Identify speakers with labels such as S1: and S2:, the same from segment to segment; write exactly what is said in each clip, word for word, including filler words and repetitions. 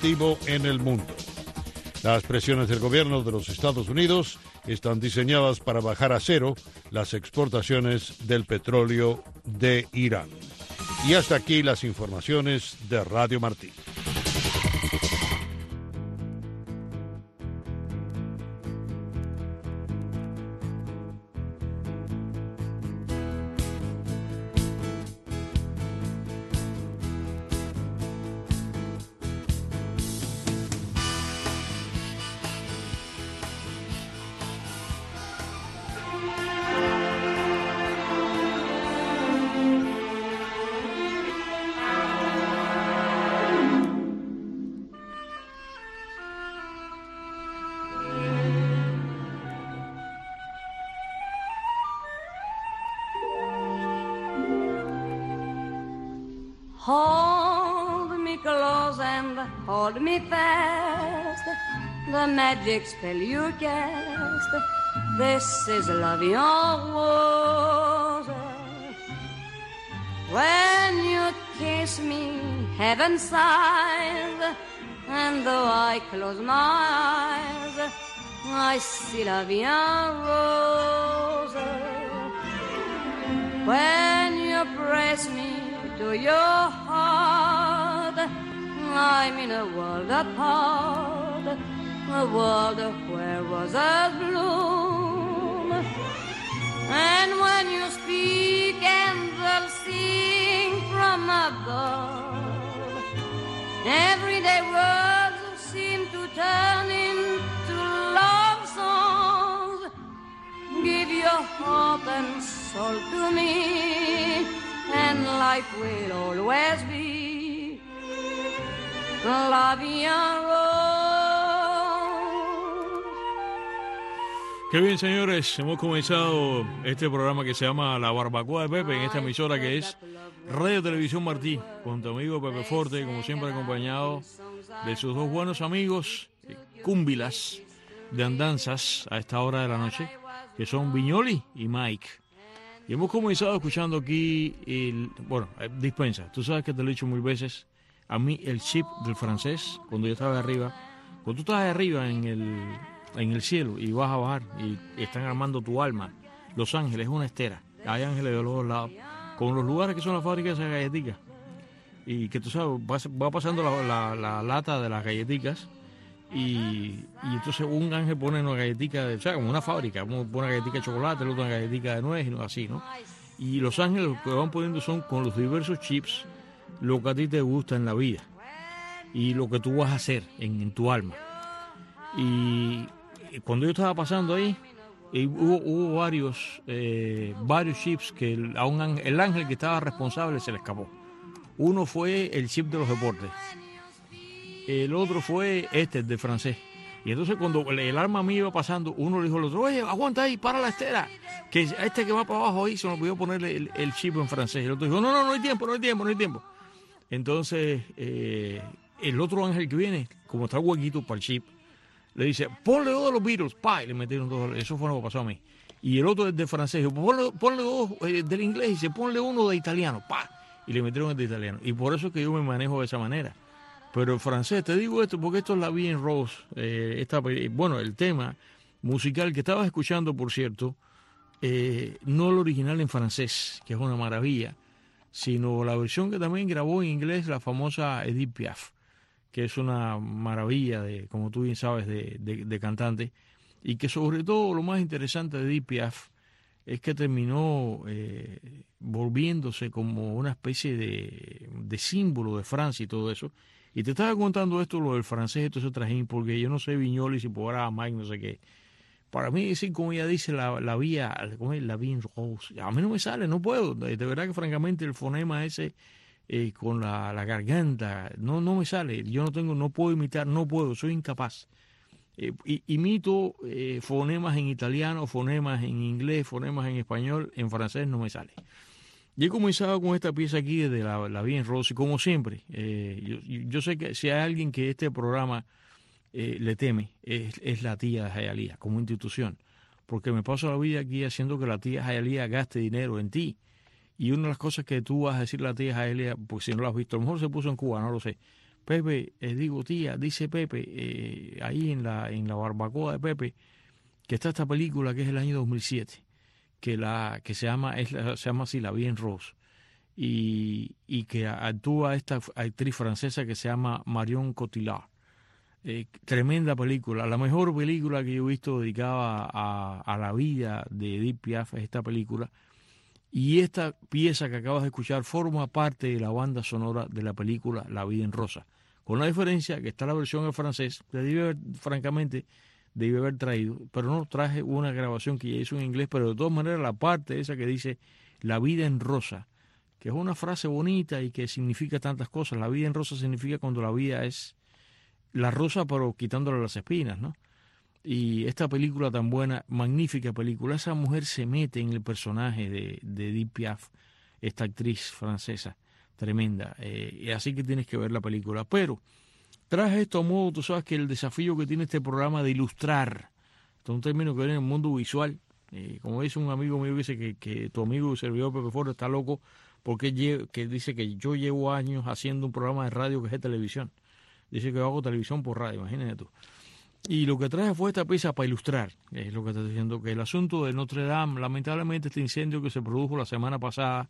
S1: competitivo en el mundo. Las presiones del gobierno de los Estados Unidos están diseñadas para bajar a cero las exportaciones del petróleo de Irán. Y hasta aquí las informaciones de Radio Martí.
S2: Hold me close and hold me fast, the magic spell you cast, this is love en rose. When you kiss me, heaven sighs, and though I close my eyes, I see love en rose. When you press me to your heart, I'm in a world apart, a world where roses bloom. And when you speak, angels sing from above. Everyday words seem to turn into love songs. Give your heart and soul to me, and life will always be love en rose.
S3: Qué bien, señores, hemos comenzado este programa que se llama La Barbacoa de Pepe en esta emisora que es Radio Televisión Martí, con tu amigo Pepe Forte, como siempre acompañado de sus dos buenos amigos, cúmbilas de andanzas a esta hora de la noche, que son Viñoli y Mike. Y hemos comenzado escuchando aquí, el, bueno, dispensa, tú sabes que te lo he dicho mil veces, a mí el chip del francés, cuando yo estaba arriba, cuando tú estás arriba en el, en el cielo y vas a bajar y están armando tu alma, Los Ángeles es una estera, hay ángeles de los dos lados, con los lugares que son las fábricas de galletitas, y que tú sabes, va, va pasando la, la, la lata de las galletitas, Y, y entonces un ángel pone una galletica, de, o sea, como una fábrica, uno pone una galletica de chocolate, el otro una galletica de nuez, y así, ¿no? Y los ángeles lo que van poniendo son con los diversos chips lo que a ti te gusta en la vida y lo que tú vas a hacer en, en tu alma. Y cuando yo estaba pasando ahí, hubo, hubo varios eh, varios chips que el, a un ángel, el ángel que estaba responsable se le escapó. Uno fue el chip de los deportes. El otro fue este, el de francés. Y entonces cuando el arma mía iba pasando, uno le dijo al otro, oye, aguanta ahí, para la estera, que este que va para abajo ahí se me olvidó ponerle el, el chip en francés. Y el otro dijo, no, no, no hay tiempo, no hay tiempo, no hay tiempo. Entonces, eh, el otro ángel que viene, como está huequito para el chip, le dice, ponle dos de los Beatles, pa, y le metieron dos. Eso fue lo que pasó a mí. Y el otro es de francés, dijo, ponle, ponle dos eh, del inglés, y dice, ponle uno de italiano, pa, y le metieron el de italiano. Y por eso es que yo me manejo de esa manera. Pero el francés, te digo esto porque esto es la vie en rose. Eh, esta, bueno, el tema musical que estabas escuchando, por cierto, eh, no el original en francés, que es una maravilla, sino la versión que también grabó en inglés la famosa Edith Piaf, que es una maravilla, de, como tú bien sabes, de, de, de cantante, y que sobre todo lo más interesante de Edith Piaf es que terminó eh, volviéndose como una especie de, de símbolo de Francia y todo eso. Y te estaba contando esto, lo del francés, esto es trajín, porque yo no sé Viñoli si podrá Mike, no sé qué. Para mí, decir como ella dice, la, la vía, ¿cómo es? La vía en rose. A mí no me sale, no puedo. De, de verdad que francamente el fonema ese eh, con la, la garganta, no, no me sale. Yo no tengo, no puedo imitar, no puedo, soy incapaz. Eh, imito eh, fonemas en italiano, fonemas en inglés, fonemas en español, en francés no me sale. Y he comenzado con esta pieza aquí de la, la Vie en Rose, y como siempre, eh, yo, yo sé que si hay alguien que este programa eh, le teme, es, es la tía Jayalía, como institución, porque me paso la vida aquí haciendo que la tía Jayalía gaste dinero en ti. Y una de las cosas que tú vas a decir a la tía Jayalía, porque si no la has visto, a lo mejor se puso en Cuba, no lo sé, Pepe, eh, digo tía, dice Pepe, eh, ahí en la, en la barbacoa de Pepe, que está esta película que es el año dos mil siete, que, la, que se, llama, es la, se llama así, La Vie en Rose, y, y que actúa esta actriz francesa que se llama Marion Cotillard. Eh, tremenda película, la mejor película que yo he visto dedicada a, a la vida de Edith Piaf es esta película, y esta pieza que acabas de escuchar forma parte de la banda sonora de la película La Vida en Rosa, con la diferencia que está la versión en francés, que debe haber, francamente debe haber traído, pero no traje una grabación que ya hizo en inglés, pero de todas maneras la parte esa que dice La Vida en Rosa, que es una frase bonita y que significa tantas cosas. La vida en rosa significa cuando la vida es la rosa, pero quitándole las espinas, ¿no? Y esta película tan buena, magnífica película, esa mujer se mete en el personaje de, de Edith Piaf, esta actriz francesa, tremenda. Eh, y así que tienes que ver la película. Pero traje esto a modo, tú sabes que el desafío que tiene este programa de ilustrar, esto es un término que viene en el mundo visual. Eh, como dice un amigo mío que dice que, que tu amigo y servidor Pepe Ford está loco porque lle- que dice que yo llevo años haciendo un programa de radio que es de televisión. Dice que yo hago televisión por radio, imagínate tú. Y lo que traje fue esta pieza para ilustrar, es lo que está diciendo, que el asunto de Notre Dame, lamentablemente este incendio que se produjo la semana pasada,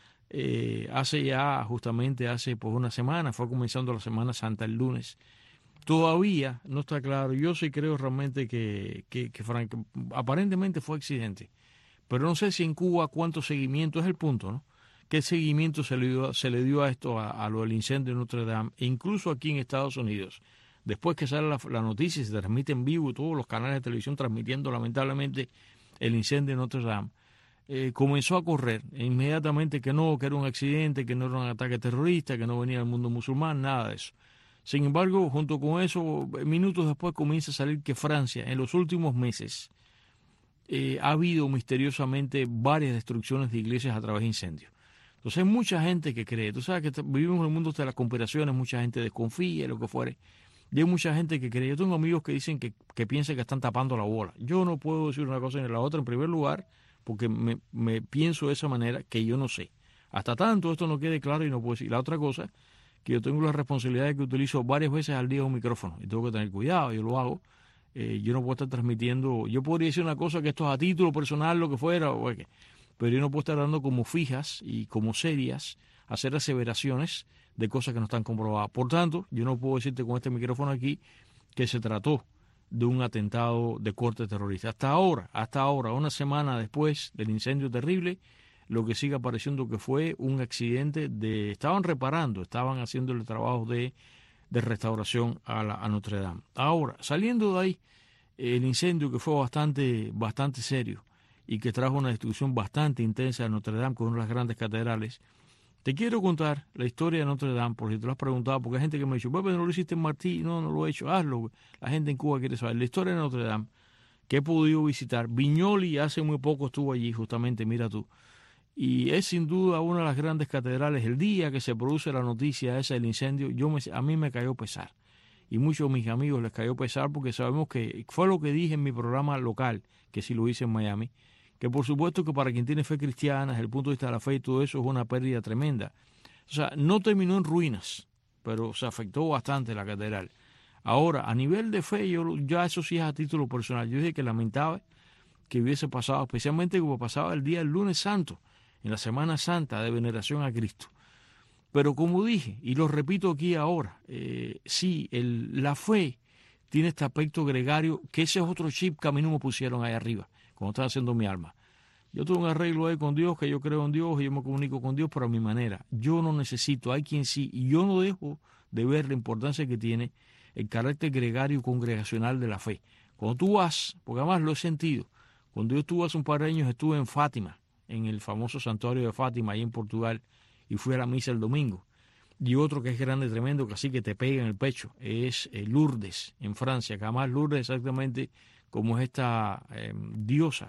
S3: eh, hace ya justamente hace pues una semana, fue comenzando la Semana Santa el lunes, todavía no está claro. Yo sí creo realmente que, que, que frank, aparentemente fue accidente, pero no sé si en Cuba cuánto seguimiento es el punto, ¿no? ¿Qué seguimiento se le dio, se le dio a esto, a, a lo del incendio de Notre Dame? E incluso aquí en Estados Unidos, después que sale la, la noticia, se transmite en vivo y todos los canales de televisión transmitiendo lamentablemente el incendio de Notre Dame, eh, comenzó a correr inmediatamente que no, que era un accidente, que no era un ataque terrorista, que no venía del mundo musulmán, nada de eso. Sin embargo, junto con eso, minutos después comienza a salir que Francia, en los últimos meses, eh, ha habido misteriosamente varias destrucciones de iglesias a través de incendios. Entonces hay mucha gente que cree, tú sabes que vivimos en el mundo de las conspiraciones, mucha gente desconfía, lo que fuere, y hay mucha gente que cree. Yo tengo amigos que dicen que, que piensan que están tapando la bola. Yo no puedo decir una cosa ni la otra, en primer lugar, porque me, me pienso de esa manera que yo no sé. Hasta tanto esto no quede claro y no puedo decir. La otra cosa, que yo tengo la responsabilidad de que utilizo varias veces al día un micrófono y tengo que tener cuidado, yo lo hago. Eh, yo no puedo estar transmitiendo, yo podría decir una cosa que esto es a título personal, lo que fuera, o que, pero yo no puedo estar dando como fijas y como serias, hacer aseveraciones de cosas que no están comprobadas. Por tanto, yo no puedo decirte con este micrófono aquí que se trató de un atentado de corte terrorista. Hasta ahora, hasta ahora, una semana después del incendio terrible, lo que sigue apareciendo que fue un accidente de... Estaban reparando, estaban haciendo el trabajo de, de restauración a, la, a Notre Dame. Ahora, saliendo de ahí, el incendio que fue bastante, bastante serio y que trajo una destrucción bastante intensa de Notre Dame, con una de las grandes catedrales, te quiero contar la historia de Notre Dame, por si te lo has preguntado, porque hay gente que me ha dicho, Pepe, ¿no lo hiciste en Martí? No, no lo he hecho, hazlo. La gente en Cuba quiere saber. La historia de Notre Dame, que he podido visitar. Viñoli hace muy poco estuvo allí, justamente, mira tú. Y es sin duda una de las grandes catedrales. El día que se produce la noticia esa del incendio, yo me, a mí me cayó pesar. Y muchos de mis amigos les cayó pesar porque sabemos que fue lo que dije en mi programa local, que sí lo hice en Miami, que por supuesto que para quien tiene fe cristiana, desde el punto de vista de la fe y todo eso, es una pérdida tremenda. O sea, no terminó en ruinas, pero se afectó bastante la catedral. Ahora, a nivel de fe, yo ya eso sí es a título personal. Yo dije que lamentaba que hubiese pasado, especialmente como pasaba el día del lunes santo, en la Semana Santa de veneración a Cristo. Pero como dije, y lo repito aquí ahora, eh, sí, el, la fe tiene este aspecto gregario, que ese es otro chip que a mí no me pusieron ahí arriba, como estaba haciendo mi alma. Yo tengo un arreglo ahí con Dios, que yo creo en Dios y yo me comunico con Dios, pero a mi manera. Yo no necesito, hay quien sí, y yo no dejo de ver la importancia que tiene el carácter gregario congregacional de la fe. Cuando tú vas, porque además lo he sentido, cuando yo estuve hace un par de años, estuve en Fátima, en el famoso santuario de Fátima, ahí en Portugal, y fui a la misa el domingo. Y otro que es grande, tremendo, que así que te pega en el pecho, es Lourdes, en Francia, que además Lourdes exactamente como es esta eh, diosa,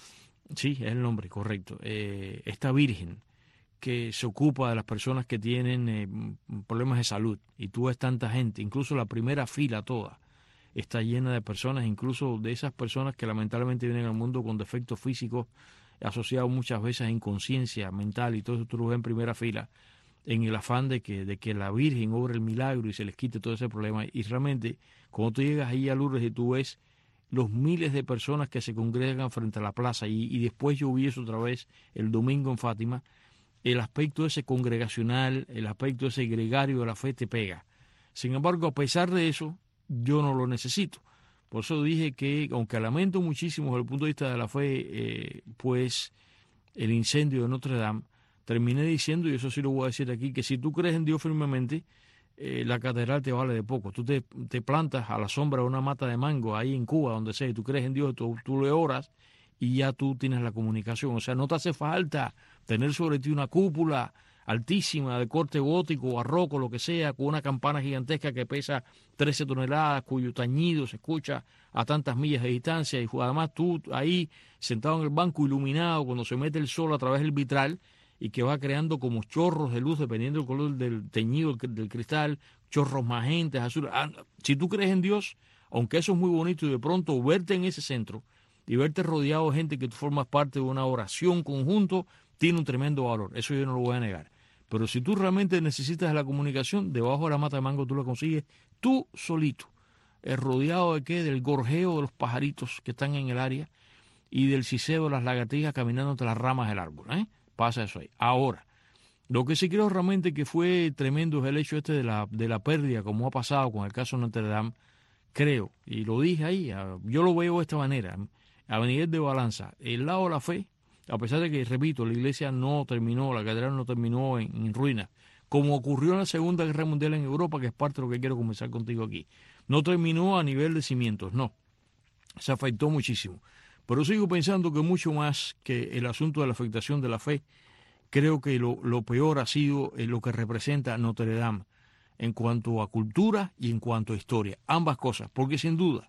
S3: sí, es el nombre correcto, eh, esta virgen que se ocupa de las personas que tienen eh, problemas de salud. Y tú ves tanta gente, incluso la primera fila toda está llena de personas, incluso de esas personas que lamentablemente vienen al mundo con defectos físicos asociados muchas veces a inconsciencia mental y todo eso tú lo ves en primera fila. en el afán de que, de que la Virgen obre el milagro y se les quite todo ese problema. Y realmente, cuando tú llegas ahí a Lourdes y tú ves los miles de personas que se congregan frente a la plaza, y, y después yo vi eso otra vez el domingo en Fátima, el aspecto ese congregacional, el aspecto ese gregario de la fe te pega. Sin embargo, a pesar de eso, yo no lo necesito. Por eso dije que, aunque lamento muchísimo desde el punto de vista de la fe, eh, pues el incendio de Notre Dame, terminé diciendo, y eso sí lo voy a decir aquí, que si tú crees en Dios firmemente, eh, la catedral te vale de poco. Tú te, te plantas a la sombra de una mata de mango ahí en Cuba, donde sea, y tú crees en Dios, tú, tú le oras y ya tú tienes la comunicación. O sea, no te hace falta tener sobre ti una cúpula altísima de corte gótico, barroco, lo que sea, con una campana gigantesca que pesa trece toneladas, cuyo tañido se escucha a tantas millas de distancia, y además tú ahí sentado en el banco iluminado cuando se mete el sol a través del vitral y que va creando como chorros de luz dependiendo del color del teñido del cristal, chorros magentes, azules. Si tú crees en Dios, aunque eso es muy bonito, y de pronto verte en ese centro y verte rodeado de gente que tú formas parte de una oración conjunto, tiene un tremendo valor. Eso yo no lo voy a negar. Pero si tú realmente necesitas la comunicación, debajo de la mata de mango tú la consigues tú solito. ¿Es rodeado de qué? Del gorjeo de los pajaritos que están en el área y del ciseo de las lagartijas caminando entre las ramas del árbol. ¿eh? Pasa eso ahí. Ahora, lo que sí creo realmente que fue tremendo es el hecho este de la, de la pérdida, como ha pasado con el caso de Notre Dame. Creo, y lo dije ahí, yo lo veo de esta manera, a nivel de balanza, el lado de la fe, a pesar de que, repito, la iglesia no terminó, la catedral no terminó en, en ruinas, como ocurrió en la Segunda Guerra Mundial en Europa, que es parte de lo que quiero conversar contigo aquí. No terminó a nivel de cimientos, no. Se afectó muchísimo. Pero sigo pensando que mucho más que el asunto de la afectación de la fe, creo que lo, lo peor ha sido lo que representa Notre Dame en cuanto a cultura y en cuanto a historia. Ambas cosas, porque sin duda,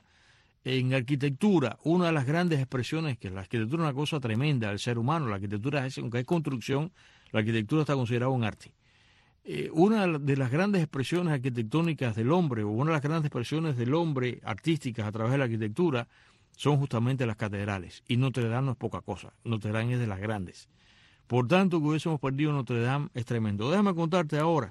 S3: en arquitectura, una de las grandes expresiones, que la arquitectura es una cosa tremenda del ser humano, la arquitectura, es, aunque es construcción, la arquitectura está considerada un arte. Eh, una de las grandes expresiones arquitectónicas del hombre, o una de las grandes expresiones del hombre artísticas a través de la arquitectura, son justamente las catedrales. Y Notre Dame no es poca cosa, Notre Dame es de las grandes. Por tanto, que hubiésemos perdido Notre Dame es tremendo. Déjame contarte ahora,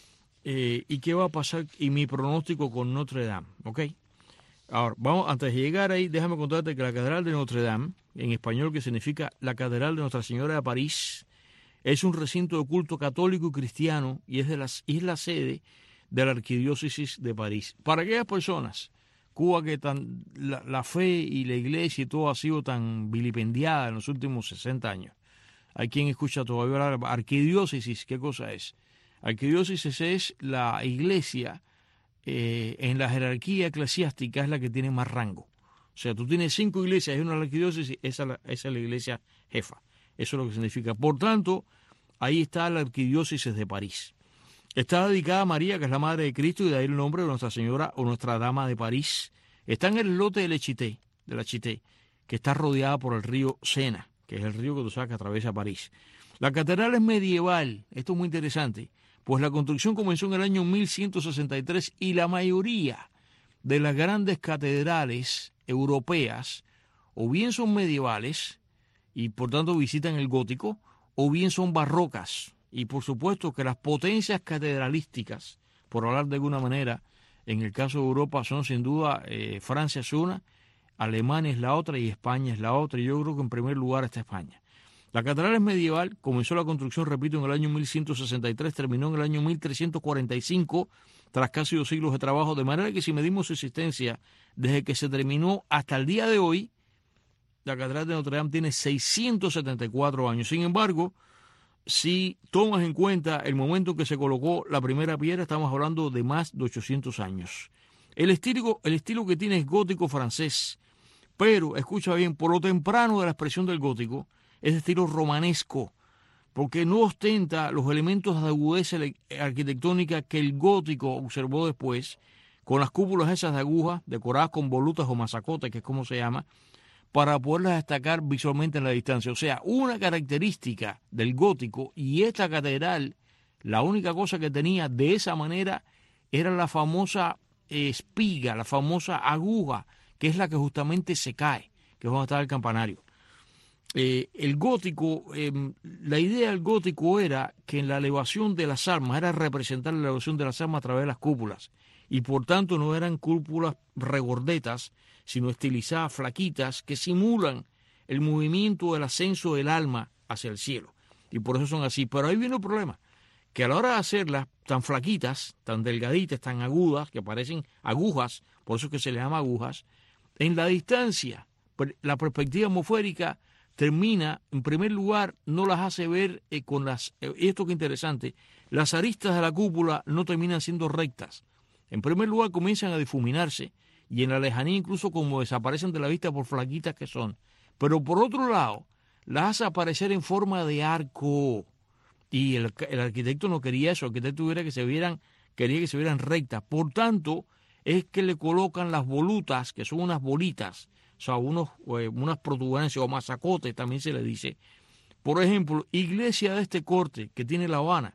S3: eh, y qué va a pasar, y mi pronóstico con Notre Dame, ¿ok? Ahora, vamos, antes de llegar ahí, déjame contarte que la Catedral de Notre Dame, en español que significa la Catedral de Nuestra Señora de París, es un recinto de culto católico y cristiano y es, de las, es la sede de la Arquidiócesis de París. Para aquellas personas, Cuba, que tan, la, la fe y la iglesia y todo ha sido tan vilipendiada en los últimos sesenta años, hay quien escucha todavía hablar de arquidiócesis. ¿Qué cosa es? Arquidiócesis es la iglesia eh, en la jerarquía eclesiástica, es la que tiene más rango. O sea, tú tienes cinco iglesias y una de la arquidiócesis, esa, esa es la iglesia jefa. Eso es lo que significa. Por tanto, ahí está la Arquidiócesis de París. Está dedicada a María, que es la Madre de Cristo, y de ahí el nombre de Nuestra Señora o Nuestra Dama de París. Está en el lote de la Chité, de la Chité, que está rodeada por el río Sena, que es el río que tú sabes que atraviesa París. La catedral es medieval. Esto es muy interesante, pues la construcción comenzó en el año mil ciento sesenta y tres y la mayoría de las grandes catedrales europeas o bien son medievales y por tanto visitan el gótico, o bien son barrocas. Y por supuesto que las potencias catedralísticas, por hablar de alguna manera, en el caso de Europa son sin duda, eh, Francia es una, Alemania es la otra y España es la otra, y yo creo que en primer lugar está España. La catedral es medieval, comenzó la construcción, repito, en el año mil ciento sesenta y tres, terminó en el año mil trescientos cuarenta y cinco, tras casi dos siglos de trabajo, de manera que si medimos su existencia desde que se terminó hasta el día de hoy, la Catedral de Notre Dame tiene seiscientos setenta y cuatro años. Sin embargo, si tomas en cuenta el momento en que se colocó la primera piedra, estamos hablando de más de ochocientos años. El estilo, el estilo que tiene es gótico francés, pero, escucha bien, por lo temprano de la expresión del gótico, es de estilo romanesco, porque no ostenta los elementos de agudeza arquitectónica que el gótico observó después, con las cúpulas esas de aguja, decoradas con volutas o masacotes, que es como se llama, para poderlas destacar visualmente en la distancia. O sea, una característica del gótico, y esta catedral, la única cosa que tenía de esa manera era la famosa espiga, la famosa aguja, que es la que justamente se cae, que es donde está el campanario. Eh, el gótico, eh, la idea del gótico era que en la elevación de las almas era representar la elevación de las almas a través de las cúpulas, y por tanto no eran cúpulas regordetas, sino estilizadas, flaquitas, que simulan el movimiento del ascenso del alma hacia el cielo, y por eso son así. Pero ahí viene el problema, que a la hora de hacerlas tan flaquitas, tan delgaditas, tan agudas, que parecen agujas, por eso es que se les llama agujas, en la distancia, la perspectiva atmosférica termina, en primer lugar, no las hace ver eh, con las, eh, esto que es interesante, las aristas de la cúpula no terminan siendo rectas. En primer lugar, comienzan a difuminarse, y en la lejanía incluso como desaparecen de la vista por flaquitas que son. Pero por otro lado, las hace aparecer en forma de arco. Y el, el arquitecto no quería eso, el arquitecto quería que se vieran, quería que se vieran rectas. Por tanto, es que le colocan las volutas, que son unas bolitas, o sea, unos, eh, unas protuberancias o masacotes también se le dice. Por ejemplo, iglesia de este corte que tiene La Habana,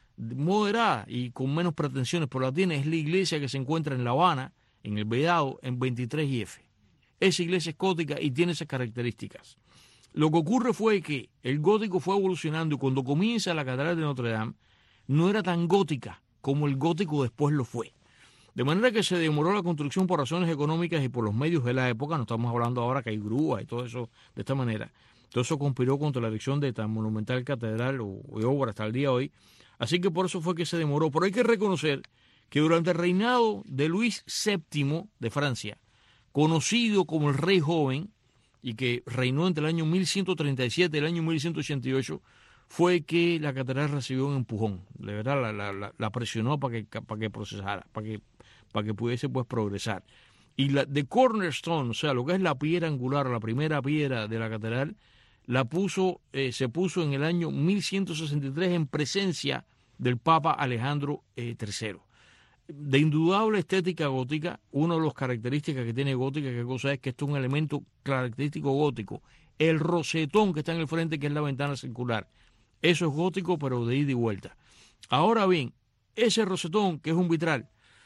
S3: moderada y con menos pretensiones, pero la tiene, es la iglesia que se encuentra en La Habana, en el Vedado, en veintitrés y F. Esa iglesia es gótica y tiene esas características. Lo que ocurre fue que el gótico fue evolucionando, y cuando comienza la Catedral de Notre Dame, no era tan gótica como el gótico después lo fue. De manera que se demoró la construcción por razones económicas y por los medios de la época. No estamos hablando ahora que hay grúas y todo eso de esta manera. Todo eso conspiró contra la erección de tan monumental catedral o, o obra hasta el día de hoy. Así que por eso fue que se demoró. Pero hay que reconocer que durante el reinado de Luis séptimo de Francia, conocido como el Rey Joven, y que reinó entre el año mil ciento treinta y siete y el año mil ciento ochenta y ocho, fue que la catedral recibió un empujón. De verdad, la, la, la, la presionó para que, para que procesara, para que, para que pudiese pues progresar. Y la de cornerstone, o sea, lo que es la piedra angular, la primera piedra de la catedral, la puso, eh, se puso en el año mil ciento sesenta y tres en presencia del Papa Alejandro eh, tercero. De indudable estética gótica, una de las características que tiene gótica, ¿qué cosa es? Que esto es un elemento característico gótico. El rosetón que está en el frente, que es la ventana circular. Eso es gótico, pero de ida y vuelta. Ahora bien, ese rosetón, que es un vitral,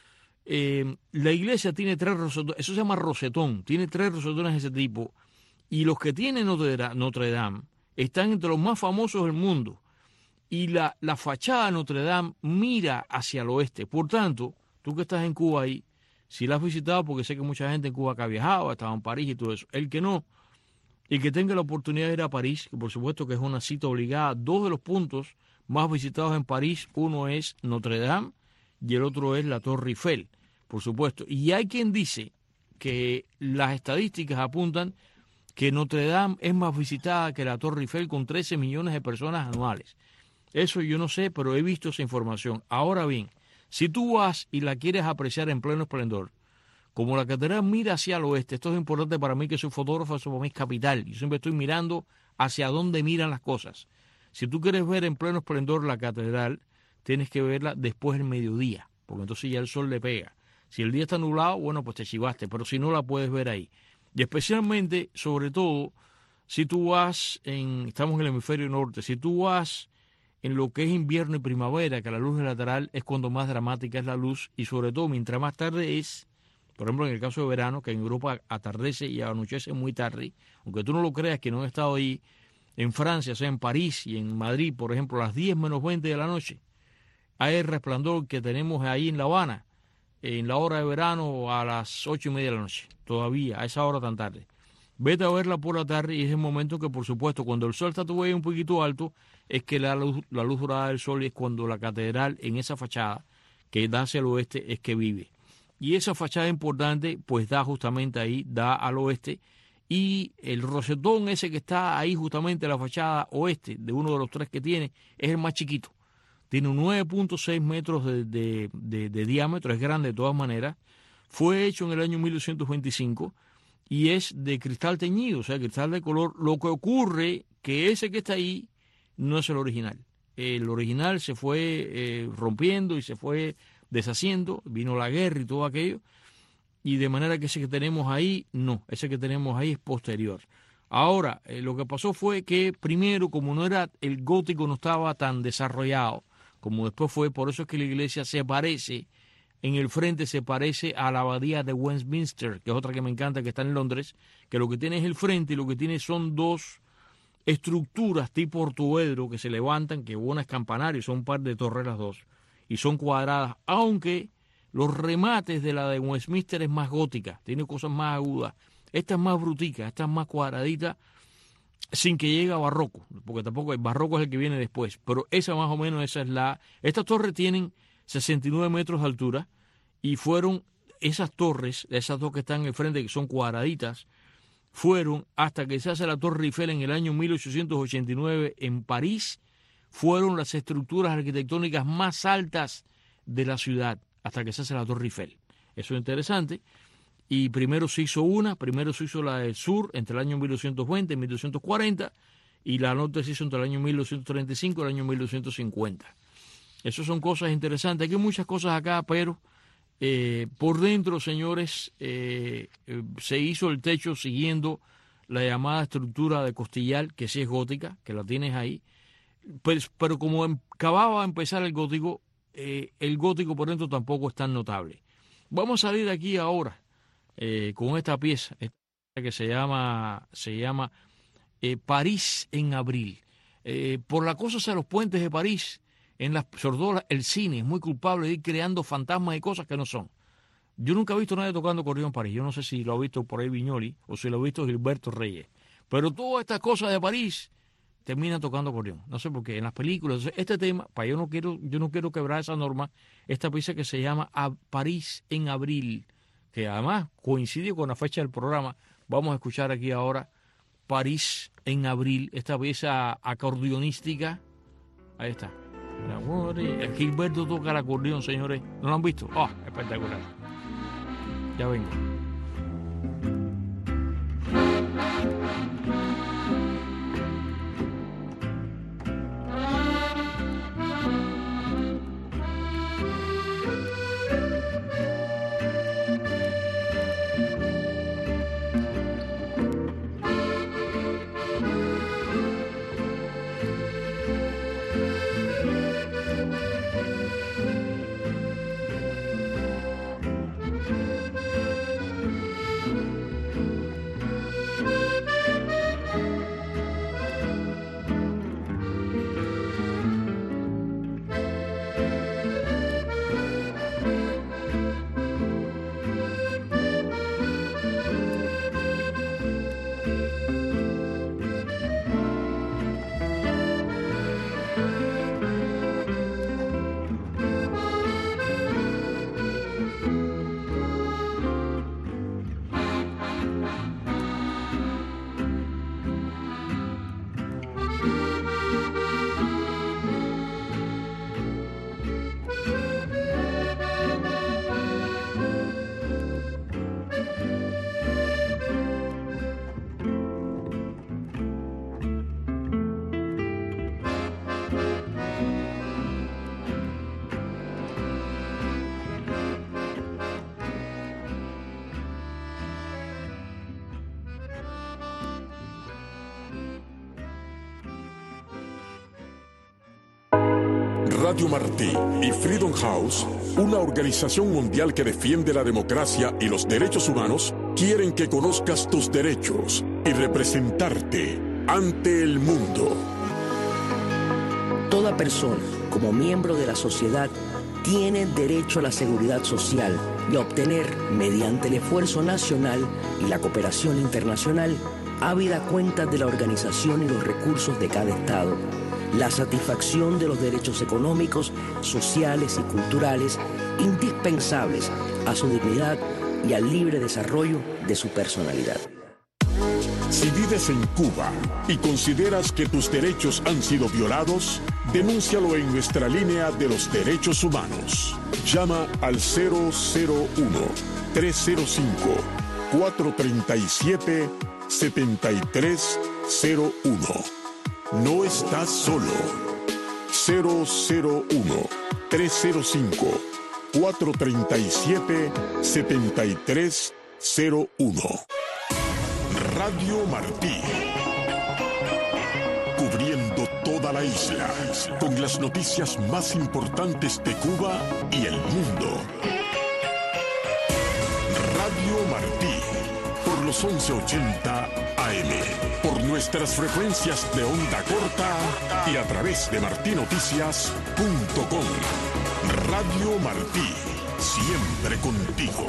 S3: eh, la iglesia tiene tres rosetones, eso se llama rosetón, tiene tres rosetones de ese tipo, y los que tiene Notre Dame están entre los más famosos del mundo. Y la, la fachada de Notre Dame mira hacia el oeste. Por tanto, tú que estás en Cuba ahí, si la has visitado, porque sé que mucha gente en Cuba que ha viajado, ha estado en París y todo eso, el que no, y que tenga la oportunidad de ir a París, que por supuesto que es una cita obligada, dos de los puntos más visitados en París, uno es Notre Dame y el otro es la Torre Eiffel, por supuesto. Y hay quien dice que las estadísticas apuntan que Notre Dame es más visitada que la Torre Eiffel con trece millones de personas anuales. Eso yo no sé, pero he visto esa información. Ahora bien, si tú vas y la quieres apreciar en pleno esplendor, como la catedral mira hacia el oeste, esto es importante para mí que soy fotógrafo, eso para mí es capital. Yo siempre estoy mirando hacia dónde miran las cosas. Si tú quieres ver en pleno esplendor la catedral, tienes que verla después del mediodía, porque entonces ya el sol le pega. Si el día está nublado, bueno, pues te chivaste, pero si no la puedes ver ahí. Y especialmente, sobre todo, si tú vas, en, estamos en el hemisferio norte, si tú vas en lo que es invierno y primavera, que la luz lateral es cuando más dramática es la luz, y sobre todo mientras más tarde es, por ejemplo en el caso de verano, que en Europa atardece y anochece muy tarde, aunque tú no lo creas que no he estado ahí, en Francia, o sea en París y en Madrid, por ejemplo, a las diez menos veinte de la noche, hay el resplandor que tenemos ahí en La Habana, en la hora de verano a las ocho y media de la noche, todavía, a esa hora tan tarde. Vete a verla por la tarde y es el momento que, por supuesto, cuando el sol está todavía un poquito alto, es que la luz, la luz dorada del sol es cuando la catedral en esa fachada que da hacia el oeste es que vive. Y esa fachada importante, pues da justamente ahí, da al oeste, y el rosetón ese que está ahí justamente en la fachada oeste, de uno de los tres que tiene, es el más chiquito. Tiene nueve punto seis metros de, de, de, de diámetro, es grande de todas maneras. Fue hecho en el año mil doscientos veinticinco y es de cristal teñido, o sea, cristal de color. Lo que ocurre que ese que está ahí no es el original. El original se fue eh, rompiendo y se fue deshaciendo, vino la guerra y todo aquello, y de manera que ese que tenemos ahí, no, ese que tenemos ahí es posterior. Ahora, eh, lo que pasó fue que primero, como no era, el gótico no estaba tan desarrollado como después fue, por eso es que la iglesia se parece, en el frente se parece a la abadía de Westminster, que es otra que me encanta, que está en Londres, que lo que tiene es el frente y lo que tiene son dos estructuras tipo Ortuedro que se levantan, que hubo unas campanarios, son un par de torres las dos, y son cuadradas, aunque los remates de la de Westminster es más gótica, tiene cosas más agudas. Esta es más brutica, esta es más cuadradita, sin que llegue a barroco, porque tampoco el barroco es el que viene después, pero esa más o menos, esa es la... Estas torres tienen sesenta y nueve metros de altura, y fueron esas torres, esas dos que están enfrente, que son cuadraditas, fueron, hasta que se hace la Torre Eiffel en el año mil ochocientos ochenta y nueve en París, fueron las estructuras arquitectónicas más altas de la ciudad, hasta que se hace la Torre Eiffel. Eso es interesante. Y primero se hizo una, primero se hizo la del sur entre el año mil doscientos veinte y mil doscientos cuarenta, y la norte se hizo entre el año mil doscientos treinta y cinco y el año mil doscientos cincuenta. Esas son cosas interesantes. Aquí hay muchas cosas acá, pero eh, por dentro, señores, eh, eh, se hizo el techo siguiendo la llamada estructura de Costillar, que sí es gótica, que la tienes ahí, pues, pero como acababa de empezar el gótico, eh, el gótico por dentro tampoco es tan notable. Vamos a salir de aquí ahora eh, con esta pieza, esta que se llama, se llama eh, París en abril. Eh, por la cosa de los puentes de París, en las sordolas, el cine es muy culpable de ir creando fantasmas y cosas que no son. Yo nunca he visto a nadie tocando acordeón en París. Yo no sé si lo ha visto por ahí Viñoli o si lo ha visto Gilberto Reyes. Pero todas estas cosas de París terminan tocando acordeón. No sé por qué. En las películas, este tema, para yo no quiero, yo no quiero quebrar esa norma, esta pieza que se llama A París en abril, que además coincide con la fecha del programa. Vamos a escuchar aquí ahora París en abril, esta pieza acordeonística. Ahí está. El Gilberto toca el acordeón, señores. ¿No lo han visto? ¡Oh, espectacular! Ya vengo.
S4: Radio Martí y Freedom House, una organización mundial que defiende la democracia y los derechos humanos, quieren que conozcas tus derechos y representarte ante el mundo.
S5: Toda persona, como miembro de la sociedad, tiene derecho a la seguridad social y a obtener, mediante el esfuerzo nacional y la cooperación internacional, habida cuenta de la organización y los recursos de cada Estado, la satisfacción de los derechos económicos, sociales y culturales indispensables a su dignidad y al libre desarrollo de su personalidad.
S4: Si vives en Cuba y consideras que tus derechos han sido violados, denúncialo en nuestra línea de los derechos humanos. Llama al cero cero uno, tres cero cinco, cuatro tres siete, siete tres cero uno. No estás solo. cero cero uno, tres cero cinco, cuatro tres siete, siete tres cero uno. Radio Martí. Cubriendo toda la isla con las noticias más importantes de Cuba y el mundo. Radio Martí. por los once ochenta A M, por nuestras frecuencias de onda corta y a través de martí noticias punto com. Radio Martí, siempre contigo.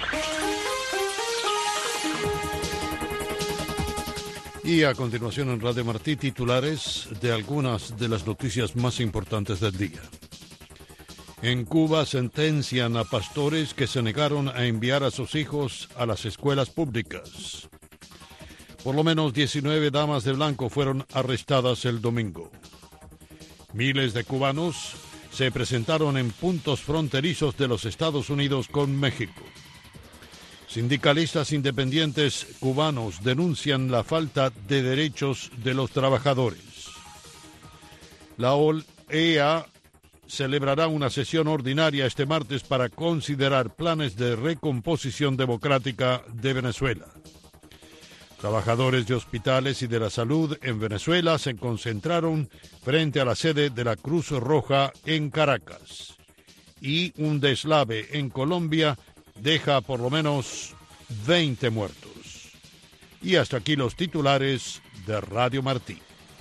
S1: Y a continuación en Radio Martí, titulares de algunas de las noticias más importantes del día. En Cuba sentencian a pastores que se negaron a enviar a sus hijos a las escuelas públicas. Por lo menos diecinueve damas de blanco fueron arrestadas el domingo. Miles de cubanos se presentaron en puntos fronterizos de los Estados Unidos con México. Sindicalistas independientes cubanos denuncian la falta de derechos de los trabajadores. La O E A celebrará una sesión ordinaria este martes para considerar planes de recomposición democrática de Venezuela. Trabajadores de hospitales y de la salud en Venezuela se concentraron frente a la sede de la Cruz Roja en Caracas. Y un deslave en Colombia deja por lo menos veinte muertos. Y hasta aquí los titulares de Radio Martí.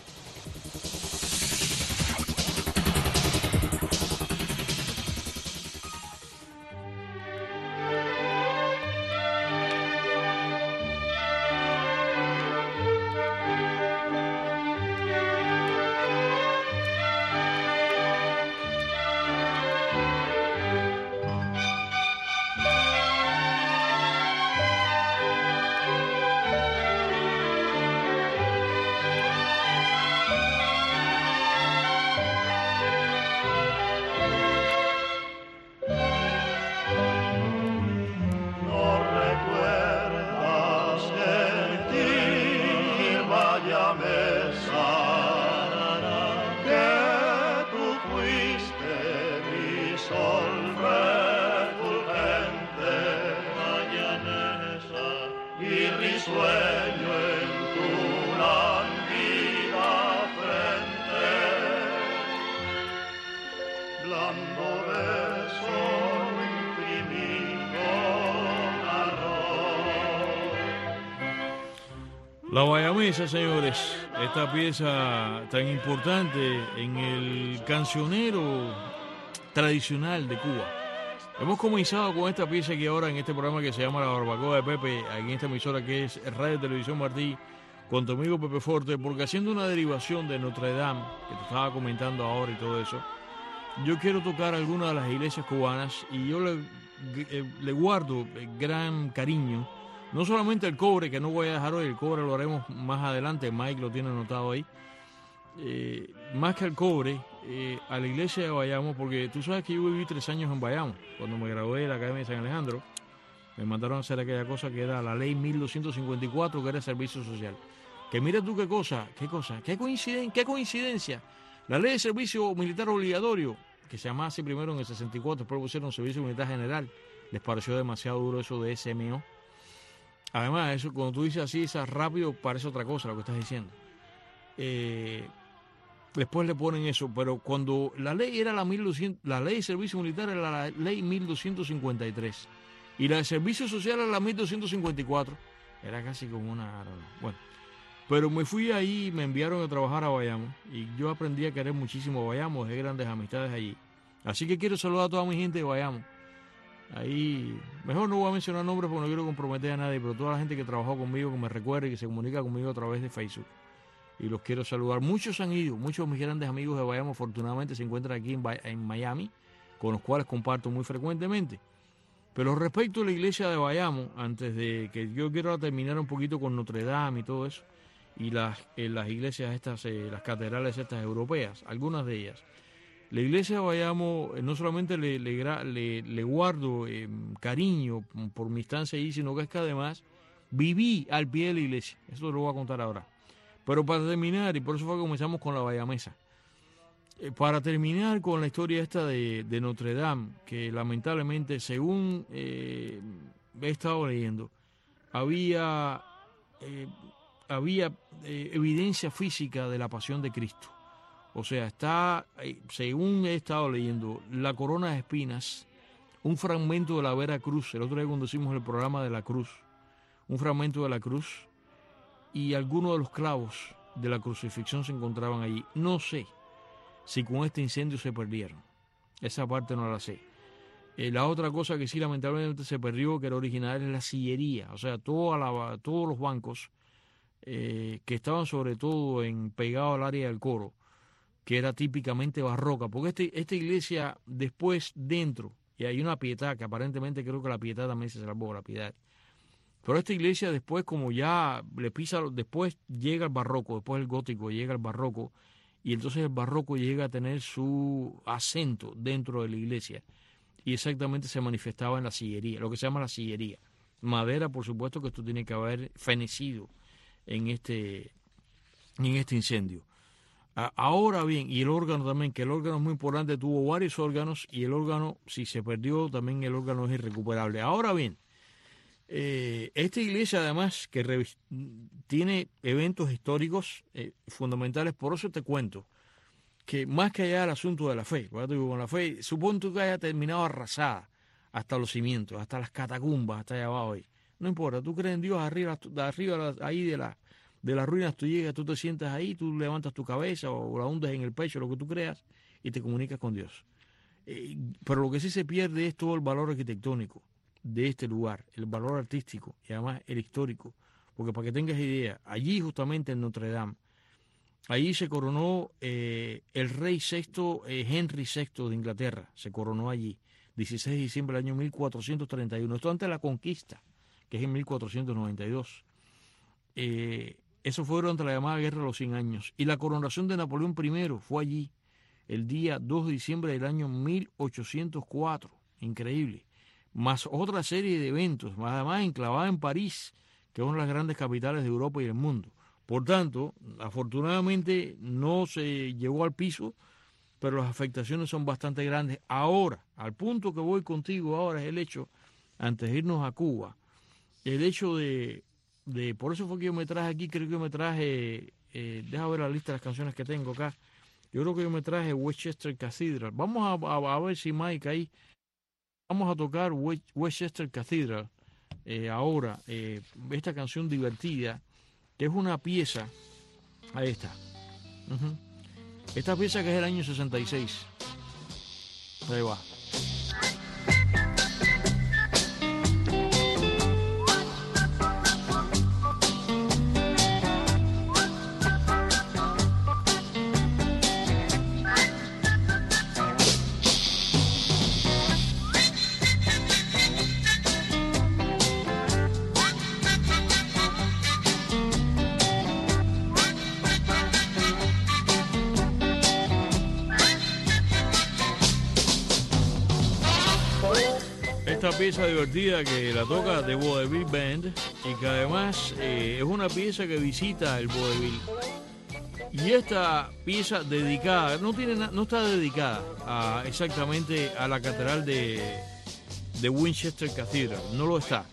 S3: La Guayamesa, señores, esta pieza tan importante en el cancionero tradicional de Cuba. Hemos comenzado con esta pieza que ahora en este programa que se llama La Barbacoa de Pepe, aquí en esta emisora que es Radio Televisión Martí, con tu amigo Pepe Forte, porque haciendo una derivación de Notre Dame, que te estaba comentando ahora y todo eso, yo quiero tocar algunas de las iglesias cubanas y yo le, le guardo gran cariño. No solamente el cobre, que no voy a dejar hoy, el cobre lo haremos más adelante, Mike lo tiene anotado ahí. Eh, más que el cobre, eh, a la iglesia de Bayamo, porque tú sabes que yo viví tres años en Bayamo. Cuando me gradué de la Academia de San Alejandro, me mandaron a hacer aquella cosa que era la ley mil doscientos cincuenta y cuatro, que era el servicio social. Que mira tú qué cosa, qué cosa, qué coincidencia, qué coincidencia. La ley de servicio militar obligatorio, que se llamaba así primero en el sesenta y cuatro, después pusieron servicio militar general, les pareció demasiado duro eso de S M O. Además, eso cuando tú dices así, esa rápido, parece otra cosa lo que estás diciendo. Eh, después le ponen eso, pero cuando la ley era la mil doscientos, la ley de servicio militar era la ley mil doscientos cincuenta y tres y la de servicio social era la mil doscientos cincuenta y cuatro, era casi como una... Bueno, pero me fui ahí, me enviaron a trabajar a Bayamo y yo aprendí a querer muchísimo a Bayamo, dejé grandes amistades allí. Así que quiero saludar a toda mi gente de Bayamo. Ahí, mejor no voy a mencionar nombres porque no quiero comprometer a nadie, pero toda la gente que trabajó conmigo, que me recuerda y que se comunica conmigo a través de Facebook. Y los quiero saludar. Muchos han ido, muchos de mis grandes amigos de Bayamo afortunadamente se encuentran aquí en, en Miami, con los cuales comparto muy frecuentemente. Pero respecto a la iglesia de Bayamo, antes de que yo quiero terminar un poquito con Notre Dame y todo eso, y las, eh, las iglesias estas, eh, las catedrales estas europeas, algunas de ellas. La iglesia de Bayamo, eh, no solamente le, le, le, le guardo eh, cariño por mi estancia allí, sino que es que además viví al pie de la iglesia. Eso te lo voy a contar ahora. Pero para terminar, y por eso fue que comenzamos con la Bayamesa, eh, para terminar con la historia esta de, de Notre Dame, que lamentablemente, según eh, he estado leyendo, había, eh, había eh, evidencia física de la pasión de Cristo. O sea, está, según he estado leyendo, la corona de espinas, un fragmento de la Vera Cruz, el otro día cuando hicimos el programa de la cruz, un fragmento de la cruz y algunos de los clavos de la crucifixión se encontraban allí. No sé si con este incendio se perdieron. Esa parte no la sé. Eh, la otra cosa que sí lamentablemente se perdió, que era original, es la sillería. O sea, toda la, todos los bancos eh, que estaban sobre todo en pegado al área del coro, que era típicamente barroca, porque este, esta iglesia después dentro, y hay una pietà, que aparentemente creo que la pietà también se salvó, la piedad. Pero esta iglesia después, como ya le pisa, después llega el barroco, después el gótico llega el barroco, y entonces el barroco llega a tener su acento dentro de la iglesia, y exactamente se manifestaba en la sillería, lo que se llama la sillería. Madera, por supuesto, que esto tiene que haber fenecido en este, en este incendio. Ahora bien, y el órgano también, que el órgano es muy importante, tuvo varios órganos, y el órgano, si se perdió, también el órgano es irrecuperable. Ahora bien, eh, esta iglesia además que tiene eventos históricos eh, fundamentales, por eso te cuento, que más que allá del asunto de la fe, con la fe, supongo que haya terminado arrasada hasta los cimientos, hasta las catacumbas, hasta allá abajo ahí. No importa, tú crees en Dios, arriba, de arriba ahí de la... de las ruinas tú llegas, tú te sientas ahí, tú levantas tu cabeza o la hundes en el pecho, lo que tú creas, y te comunicas con Dios. Eh, pero lo que sí se pierde es todo el valor arquitectónico de este lugar, el valor artístico y además el histórico. Porque para que tengas idea, allí justamente en Notre Dame, allí se coronó eh, el rey sexto, eh, Henry sexto de Inglaterra, se coronó allí, dieciséis de diciembre del año mil cuatrocientos treinta y uno, esto antes de la conquista, que es en mil cuatrocientos noventa y dos. Eh, Eso fue durante la llamada Guerra de los cien años. Y la coronación de Napoleón primero fue allí, el día dos de diciembre del año mil ochocientos cuatro. Increíble. Más otra serie de eventos, además enclavada en París, que es una de las grandes capitales de Europa y del mundo. Por tanto, afortunadamente no se llegó al piso, pero las afectaciones son bastante grandes. Ahora, al punto que voy contigo ahora es el hecho, antes de irnos a Cuba, el hecho de... De, por eso fue que yo me traje aquí, creo que yo me traje, eh, deja ver la lista de las canciones que tengo acá, yo creo que yo me traje Westchester Cathedral. Vamos a, a, a ver si Mike ahí, vamos a tocar Westchester Cathedral eh, ahora, eh, esta canción divertida, que es una pieza, ahí está, uh-huh. Esta pieza que es del año sesenta y seis, ahí va. Esta pieza divertida que la toca The Vaudeville Band y que además eh, es una pieza que visita el Vaudeville. Y esta pieza dedicada, no tiene no está dedicada a, exactamente a la catedral de, de Winchester Cathedral, no lo está.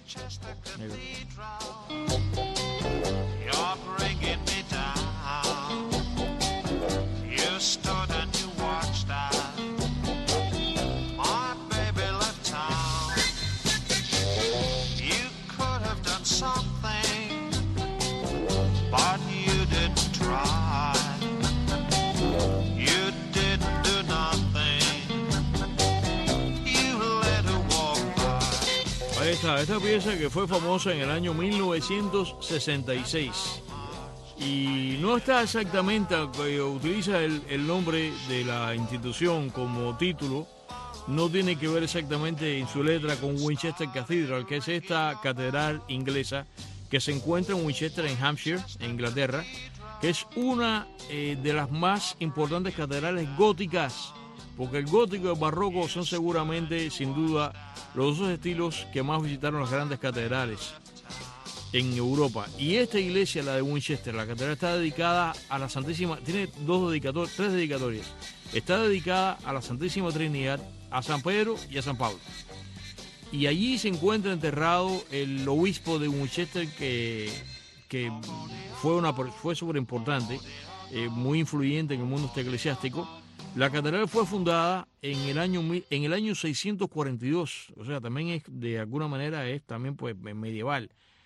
S3: Esta, esta pieza que fue famosa en el año mil novecientos sesenta y seis y no está exactamente, utiliza el, el nombre de la institución como título, no tiene que ver exactamente en su letra con Winchester Cathedral, que es esta catedral inglesa que se encuentra en Winchester, en Hampshire, en Inglaterra, que es una eh, de las más importantes catedrales góticas, porque el gótico y el barroco son seguramente, sin duda, los dos estilos que más visitaron las grandes catedrales en Europa. Y esta iglesia, la de Winchester, la catedral, está dedicada a la Santísima, tiene dos dedicatorias, tres dedicatorias. Está dedicada a la Santísima Trinidad, a San Pedro y a San Pablo. Y allí se encuentra enterrado el obispo de Winchester, que, que fue, una, fue súper importante, eh, muy influyente en el mundo eclesiástico. La catedral fue fundada en el año en el año seiscientos cuarenta y dos, o sea, también es de alguna manera es también pues medieval.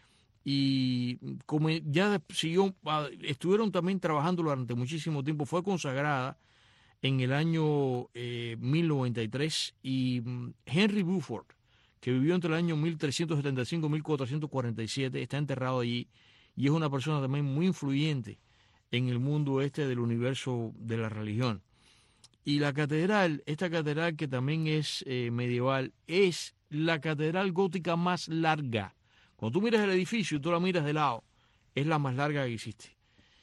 S3: y como ya siguió, estuvieron también trabajando durante muchísimo tiempo. Fue consagrada en el año eh, mil noventa y tres, y Henry Buford, que vivió entre el año mil trescientos setenta y cinco y mil cuatrocientos cuarenta y siete, está enterrado allí y es una persona también muy influyente en el mundo este del universo de la religión. Y la catedral, esta catedral que también es eh, medieval, es la catedral gótica más larga. Cuando tú miras el edificio y tú la miras de lado, es la más larga que existe.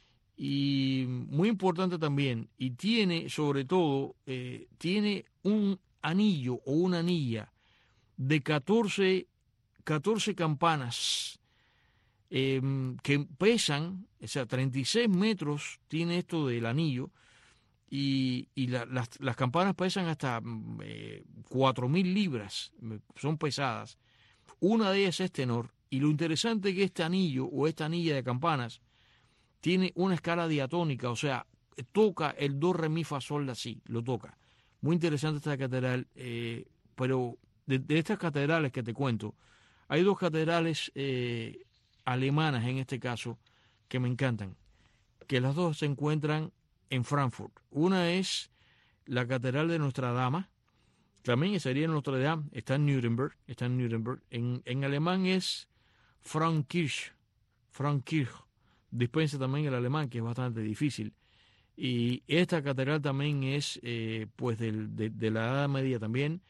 S3: Y muy importante también, y tiene sobre todo, eh, tiene un anillo o una anilla de catorce, catorce campanas eh, que pesan, o sea, treinta y seis metros tiene esto del anillo, y, y la, las, las campanas pesan hasta eh, cuatro mil libras, son pesadas. Una de ellas es tenor, y lo interesante es que este anillo o esta anilla de campanas tiene una escala diatónica, o sea, toca el do, re, mi, fa, sol, la, si, lo toca. Muy interesante esta catedral, eh, pero de, de estas catedrales que te cuento, hay dos catedrales eh, alemanas en este caso que me encantan, que las dos se encuentran en Frankfurt. Una es la Catedral de Nuestra Dama, también sería en Notre Dame, está en Nuremberg, está en Nuremberg. En, en alemán es Frauenkirche, Frauenkirche, dispensa también el alemán, que es bastante difícil. Y esta catedral también es eh, pues del, de, de la Edad Media también.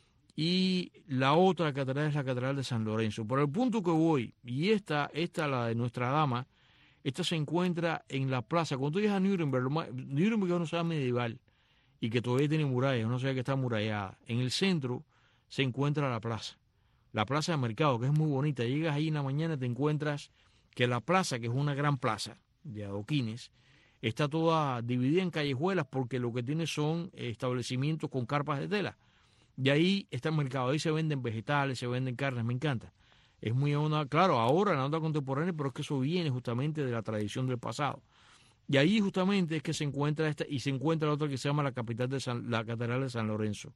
S3: Y la otra catedral es la Catedral de San Lorenzo. Por el punto que voy, y esta, esta la de Nuestra Dama, esta se encuentra en la plaza. Cuando tú llegas a Nuremberg, Nuremberg es una ciudad medieval y que todavía tiene murallas, una ciudad que está amurallada. En el centro se encuentra la plaza, la plaza de mercado, que es muy bonita. Llegas ahí en la mañana y te encuentras que la plaza, que es una gran plaza de adoquines, está toda dividida en callejuelas porque lo que tiene son establecimientos con carpas de tela. Y ahí está el mercado, ahí se venden vegetales, se venden carnes, me encanta. Es muy onda, claro, ahora en la onda contemporánea, pero es que eso viene justamente de la tradición del pasado. Y ahí justamente es que se encuentra esta, y se encuentra la otra que se llama la capital de San, la Catedral de San Lorenzo.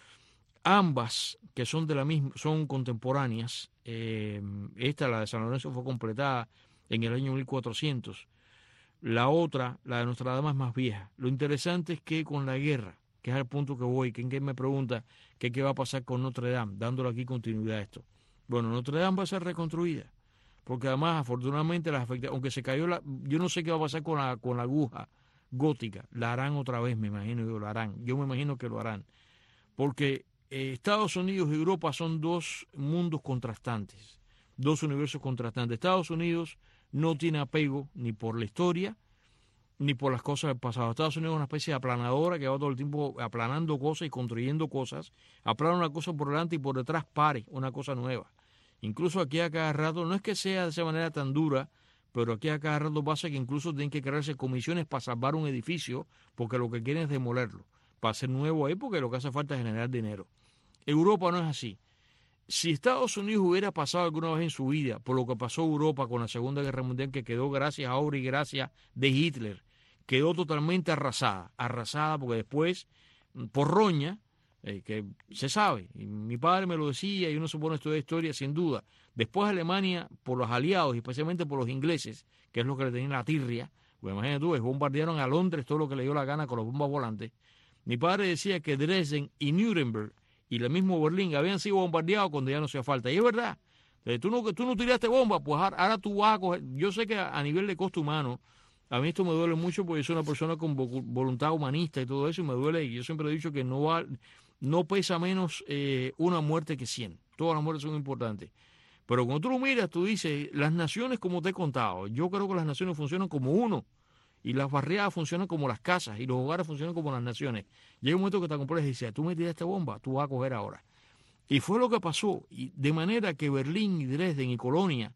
S3: Ambas, que son de la misma, son contemporáneas. Eh, esta, la de San Lorenzo, fue completada en el año mil cuatrocientos. La otra, la de Nuestra Dama, es más vieja. Lo interesante es que con la guerra, que es el punto que voy, que en que me pregunta que qué va a pasar con Notre Dame, dándole aquí continuidad a esto. Bueno, Notre Dame va a ser reconstruida, porque además, afortunadamente, las afecta, aunque se cayó la, yo no sé qué va a pasar con la, con la aguja gótica, la harán otra vez, me imagino, yo lo harán, yo me imagino que lo harán, porque eh, Estados Unidos y Europa son dos mundos contrastantes, dos universos contrastantes. Estados Unidos no tiene apego ni por la historia, ni por las cosas del pasado. Estados Unidos es una especie de aplanadora que va todo el tiempo aplanando cosas y construyendo cosas, aplana una cosa por delante y por detrás pare una cosa nueva. Incluso aquí a cada rato, no es que sea de esa manera tan dura, pero aquí a cada rato pasa que incluso tienen que crearse comisiones para salvar un edificio, porque lo que quieren es demolerlo, para hacer nuevo ahí, porque lo que hace falta es generar dinero. Europa no es así. Si Estados Unidos hubiera pasado alguna vez en su vida por lo que pasó Europa con la Segunda Guerra Mundial, que quedó gracias a obra y gracias de Hitler, quedó totalmente arrasada, arrasada porque después, por roña, eh, que se sabe, y mi padre me lo decía y uno se pone a estudiar historia sin duda, después Alemania, por los aliados y especialmente por los ingleses, que es lo que le tenían la tirria, pues imagínate tú, bombardearon a Londres todo lo que le dio la gana con los bombas volantes. Mi padre decía que Dresden y Nuremberg y el mismo Berlín habían sido bombardeados cuando ya no hacía falta, y es verdad. Entonces, tú no, tú no tiraste bomba, pues ahora, ahora tú vas a coger. Yo sé que a, a nivel de costo humano, a mí esto me duele mucho porque soy una persona con voluntad humanista y todo eso, y me duele, y yo siempre he dicho que no va, no pesa menos eh, una muerte que cien. Todas las muertes son importantes. Pero cuando tú lo miras, tú dices, las naciones, como te he contado, yo creo que las naciones funcionan como uno, y las barriadas funcionan como las casas, y los hogares funcionan como las naciones. Llega un momento que te compras y dices, tú me tiraste bomba, tú vas a coger ahora. Y fue lo que pasó, y de manera que Berlín y Dresden y Colonia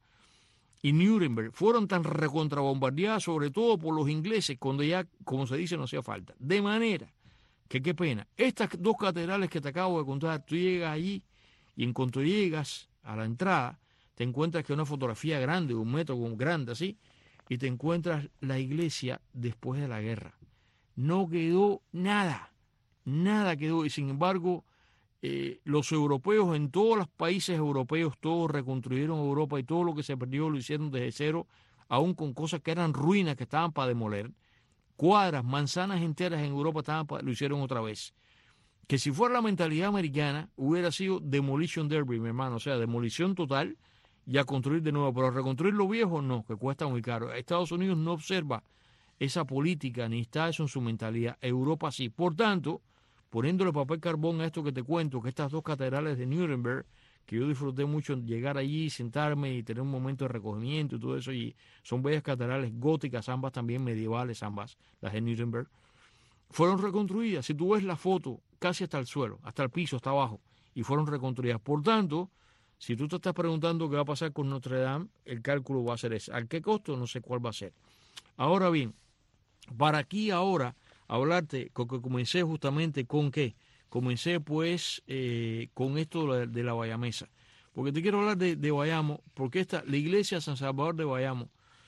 S3: y Nuremberg fueron tan recontrabombardeadas, sobre todo por los ingleses, cuando ya, como se dice, no hacía falta. De manera que, qué pena, estas dos catedrales que te acabo de contar, tú llegas allí y en cuanto llegas a la entrada, te encuentras que una fotografía grande, un metro grande así, y te encuentras la iglesia después de la guerra. No quedó nada, nada quedó, y sin embargo, eh, los europeos en todos los países europeos, todos reconstruyeron Europa y todo lo que se perdió lo hicieron desde cero, aún con cosas que eran ruinas que estaban para demoler. Cuadras, manzanas enteras en Europa estaban para, lo hicieron otra vez. Que si fuera la mentalidad americana, hubiera sido demolition derby, mi hermano, o sea, demolición total y a construir de nuevo. Pero reconstruir lo viejo, no, que cuesta muy caro. Estados Unidos no observa esa política ni está eso en su mentalidad. Europa sí. Por tanto, poniéndole papel carbón a esto que te cuento, que estas dos catedrales de Nuremberg, que yo disfruté mucho llegar allí, sentarme y tener un momento de recogimiento y todo eso, y son bellas catedrales góticas, ambas también medievales, ambas, las de Nuremberg, fueron reconstruidas. Si tú ves la foto, casi hasta el suelo, hasta el piso, hasta abajo, y fueron reconstruidas. Por tanto, si tú te estás preguntando qué va a pasar con Notre Dame, el cálculo va a ser ese. ¿A qué costo? No sé cuál va a ser. Ahora bien, para aquí ahora hablarte, con que comencé justamente con qué. Comencé pues eh, con esto de, de la Bayamesa. Porque te quiero hablar de, de Bayamo, porque esta, la iglesia San Salvador de Bayamo,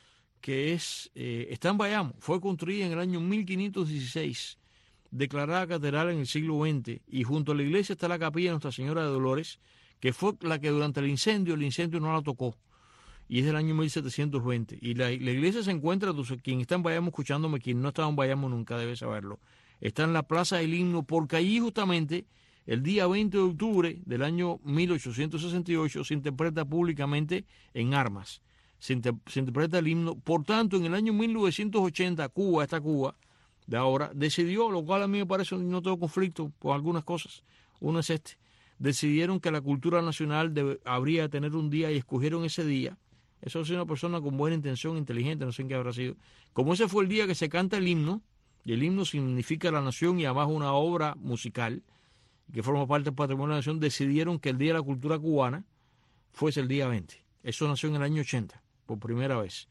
S3: que es, eh, está en Bayamo, fue construida en el año mil quinientos dieciséis, declarada catedral en el siglo veinte, y junto a la iglesia está la capilla de Nuestra Señora de Dolores, que fue la que durante el incendio, el incendio no la tocó, y es del año mil setecientos veinte. Y la, la iglesia se encuentra, tú, quien está en Bayamo escuchándome, quien no estaba en Bayamo nunca debe saberlo, está en la Plaza del Himno, porque allí justamente el día veinte de octubre del año mil ochocientos sesenta y ocho se interpreta públicamente en armas, se, inter, se interpreta el himno. Por tanto, en el año mil novecientos ochenta, Cuba, esta Cuba de ahora, decidió, lo cual a mí me parece, no tengo conflicto por algunas cosas, uno es este, decidieron que la cultura nacional debe, habría de tener un día y escogieron ese día. Eso es una persona con buena intención, inteligente, no sé en qué habrá sido. Como ese fue el día que se canta el himno, y el himno significa la nación y además una obra musical que forma parte del patrimonio de la nación, decidieron que el Día de la Cultura Cubana fuese el día veinte. Eso nació en el año ochenta, por primera vez.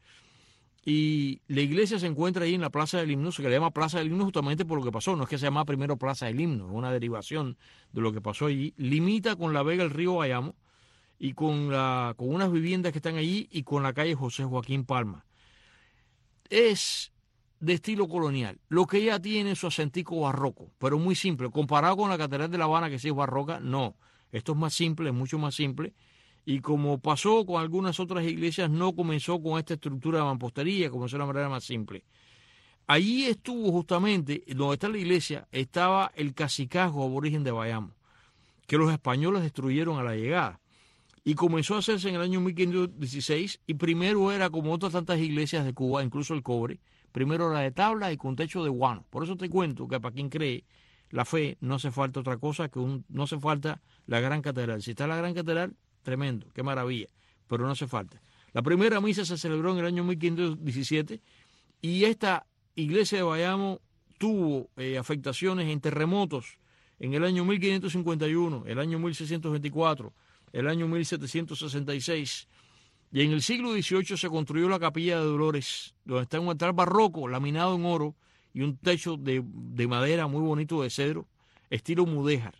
S3: Y la iglesia se encuentra ahí en la Plaza del Himno, se le llama Plaza del Himno justamente por lo que pasó, no es que se llama primero Plaza del Himno, es una derivación de lo que pasó allí. Limita con la vega del río Bayamo y con, la, con unas viviendas que están allí y con la calle José Joaquín Palma. Es de estilo colonial, lo que ya tiene su acentico barroco, pero muy simple, comparado con la Catedral de La Habana, que sí es barroca, no, esto es más simple, es mucho más simple, y como pasó con algunas otras iglesias, no comenzó con esta estructura de mampostería, comenzó de la manera más simple. Allí estuvo justamente, donde está la iglesia, estaba el cacicazgo aborigen de Bayamo, que los españoles destruyeron a la llegada, y comenzó a hacerse en el año mil quinientos dieciséis, y primero era como otras tantas iglesias de Cuba, incluso el cobre, primero era de tabla y con techo de guano. Por eso te cuento que para quien cree la fe no hace falta otra cosa que un, no hace falta la gran catedral. Si está la gran catedral, tremendo, qué maravilla, pero no hace falta. La primera misa se celebró en el año mil quinientos diecisiete y esta iglesia de Bayamo tuvo eh, afectaciones en terremotos en el año mil quinientos cincuenta y uno, el año mil seiscientos veinticuatro, el año mil setecientos sesenta y seis. Y en el siglo dieciocho se construyó la Capilla de Dolores, donde está un altar barroco laminado en oro y un techo de, de madera muy bonito de cedro, estilo mudéjar.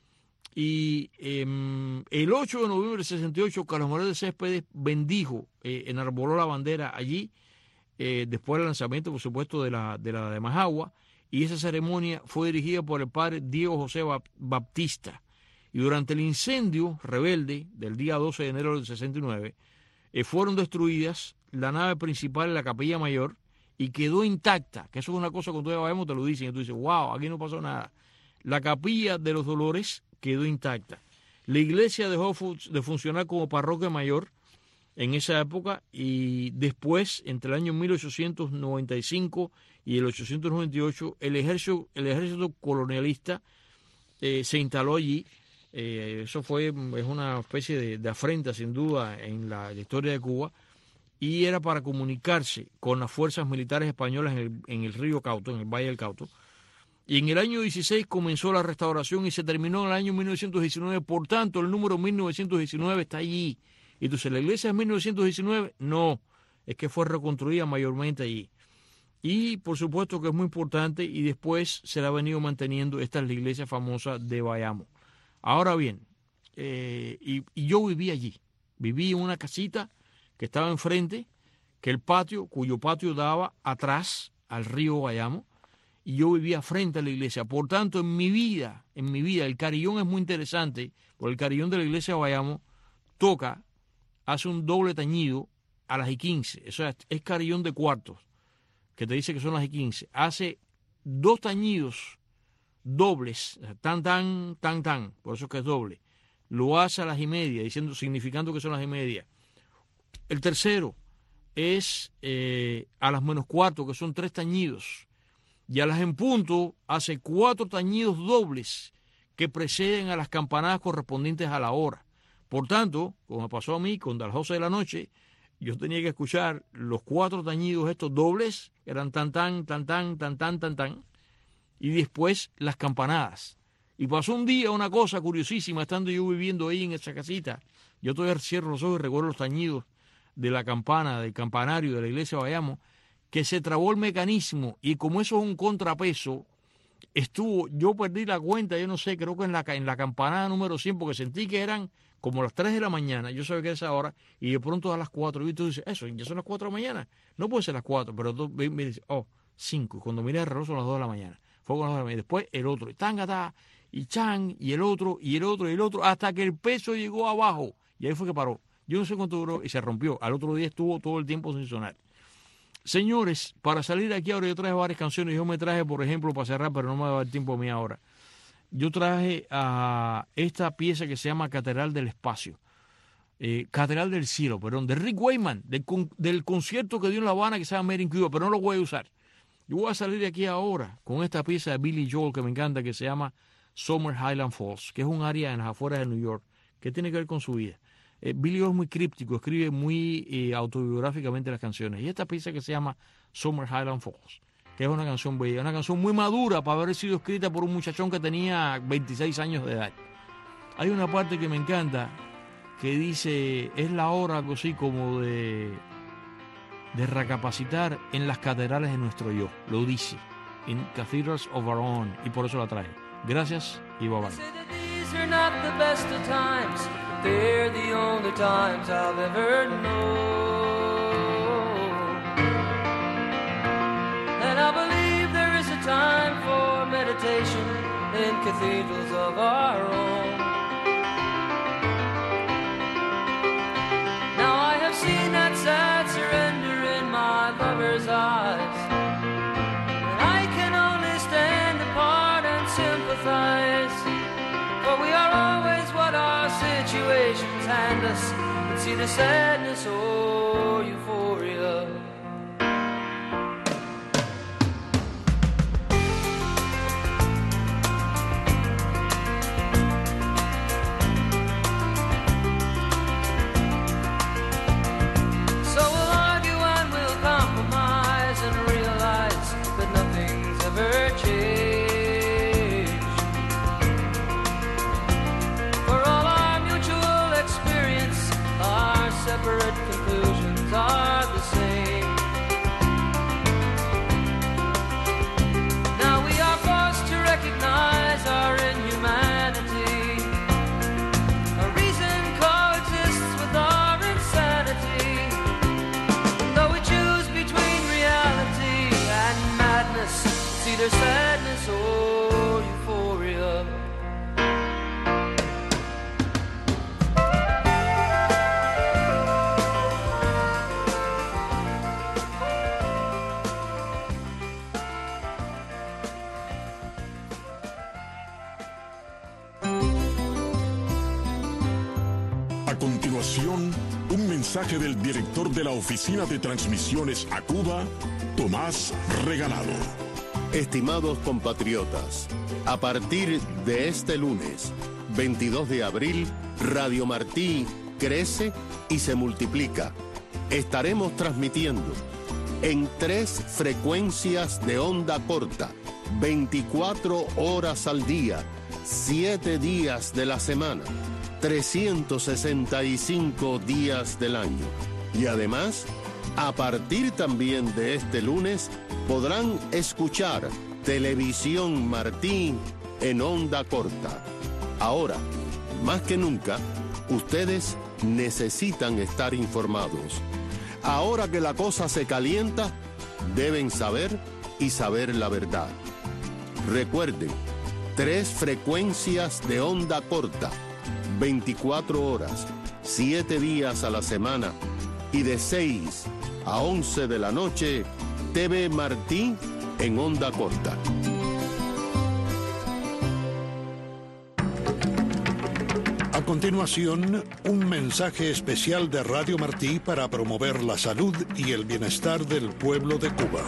S3: Y eh, el ocho de noviembre del sesenta y ocho, Carlos Manuel de Céspedes bendijo, eh, enarboló la bandera allí, eh, después del lanzamiento, por supuesto, de la de, la de Majagua, y esa ceremonia fue dirigida por el padre Diego José Baptista. Y durante el incendio rebelde del día doce de enero del sesenta y nueve, Eh, fueron destruidas la nave principal y la capilla mayor y quedó intacta, que eso es una cosa que cuando vayamos te lo dicen y tú dices, wow, aquí no pasó nada. La capilla de los Dolores quedó intacta. La iglesia dejó de funcionar como parroquia mayor en esa época y después, entre el año mil ochocientos noventa y cinco y el ochocientos noventa y ocho, el ejército, el ejército colonialista eh, se instaló allí. Eh, eso fue es una especie de, de afrenta sin duda en la, la historia de Cuba y era para comunicarse con las fuerzas militares españolas en el, en el río Cauto, en el Valle del Cauto. Y en el año dieciséis comenzó la restauración y se terminó en el año mil novecientos diecinueve, por tanto el número mil novecientos diecinueve está allí. Y entonces, ¿la iglesia es mil novecientos diecinueve? No, es que fue reconstruida mayormente allí. Y por supuesto que es muy importante y después se la ha venido manteniendo, esta es la iglesia famosa de Bayamo. Ahora bien, eh, y, y yo viví allí, viví en una casita que estaba enfrente, que el patio, cuyo patio daba atrás al río Bayamo, y yo vivía frente a la iglesia. Por tanto, en mi vida, en mi vida, el carillón es muy interesante, porque el carillón de la iglesia de Bayamo toca, hace un doble tañido a las y quince, eso es, es carillón de cuartos, que te dice que son las y quince, hace dos tañidos dobles, tan, tan, tan, tan, por eso es que es doble, lo hace a las y media, diciendo, significando que son las y media. El tercero es eh, a las menos cuarto, que son tres tañidos, y a las en punto hace cuatro tañidos dobles que preceden a las campanadas correspondientes a la hora. Por tanto, como me pasó a mí, cuando a las doce de la noche, yo tenía que escuchar los cuatro tañidos estos dobles, que eran tan, tan, tan, tan, tan, tan, tan, tan, y después las campanadas. Y pasó un día una cosa curiosísima, estando yo viviendo ahí en esa casita. Yo todavía cierro los ojos y recuerdo los tañidos de la campana, del campanario de la iglesia de Bayamo, que se trabó el mecanismo, y como eso es un contrapeso, estuvo, yo perdí la cuenta, yo no sé, creo que en la, en la campanada número cien, porque sentí que eran como las tres de la mañana, yo sabía que era esa hora, y de pronto a las cuatro, y tú dices, eso, ya son las cuatro de la mañana, no puede ser las cuatro, pero tú me dices, oh, cinco, y cuando miré el reloj son las dos de la mañana, fue con las dos de la mañana, y después el otro, y tangata, y chan, y el otro, y el otro, y el otro, hasta que el peso llegó abajo, y ahí fue que paró. Yo no sé cuánto duró, y se rompió, al otro día estuvo todo el tiempo sin sonar. Señores, para salir de aquí ahora yo traje varias canciones, yo me traje, por ejemplo, para cerrar, pero no me va a dar tiempo a mí ahora, yo traje a esta pieza que se llama Catedral del Espacio, eh, Catedral del Cielo, perdón, de Rick Wakeman, del, del concierto que dio en La Habana que se llama Made in Cuba, pero no lo voy a usar. Yo voy a salir de aquí ahora con esta pieza de Billy Joel que me encanta, que se llama Summer Highland Falls, que es un área en las afueras de New York, que tiene que ver con su vida. Eh, Billy Joel es muy críptico, escribe muy eh, autobiográficamente las canciones, y esta pieza que se llama Summer Highland Falls, que es una canción bella, una canción muy madura para haber sido escrita por un muchachón que tenía veintiséis años de edad. Hay una parte que me encanta que dice, es la hora, algo así como de, de recapacitar en las catedrales de nuestro yo, lo dice, in Cathedrals of Our Own, y por eso la traje. Gracias y bye bye.
S6: And I believe there is a time for meditation in cathedrals of our own. Now I have seen that sad surrender in my lover's eyes, and I can only stand apart and sympathize, for we are always what our situations hand us, and see the sadness or euphoria. Separate conclusions are the same. Now we are forced to recognize our inhumanity. A reason coexists with our insanity. Though we choose between reality and madness, it's either sadness or euphoria.
S4: Un mensaje del director de la Oficina de Transmisiones a Cuba, Tomás Regalado.
S7: Estimados compatriotas, a partir de este lunes, veintidós de abril, Radio Martí crece y se multiplica. Estaremos transmitiendo en tres frecuencias de onda corta, veinticuatro horas al día, siete días de la semana, trescientos sesenta y cinco días del año. Y además, a partir también de este lunes, podrán escuchar Televisión Martí en onda corta. Ahora, más que nunca, ustedes necesitan estar informados. Ahora que la cosa se calienta, deben saber y saber la verdad. Recuerden, tres frecuencias de onda corta, veinticuatro horas, siete días a la semana y de seis a once de la noche, T V Martí en onda corta.
S1: A continuación, un mensaje especial de Radio Martí para promover la salud y el bienestar del pueblo de Cuba.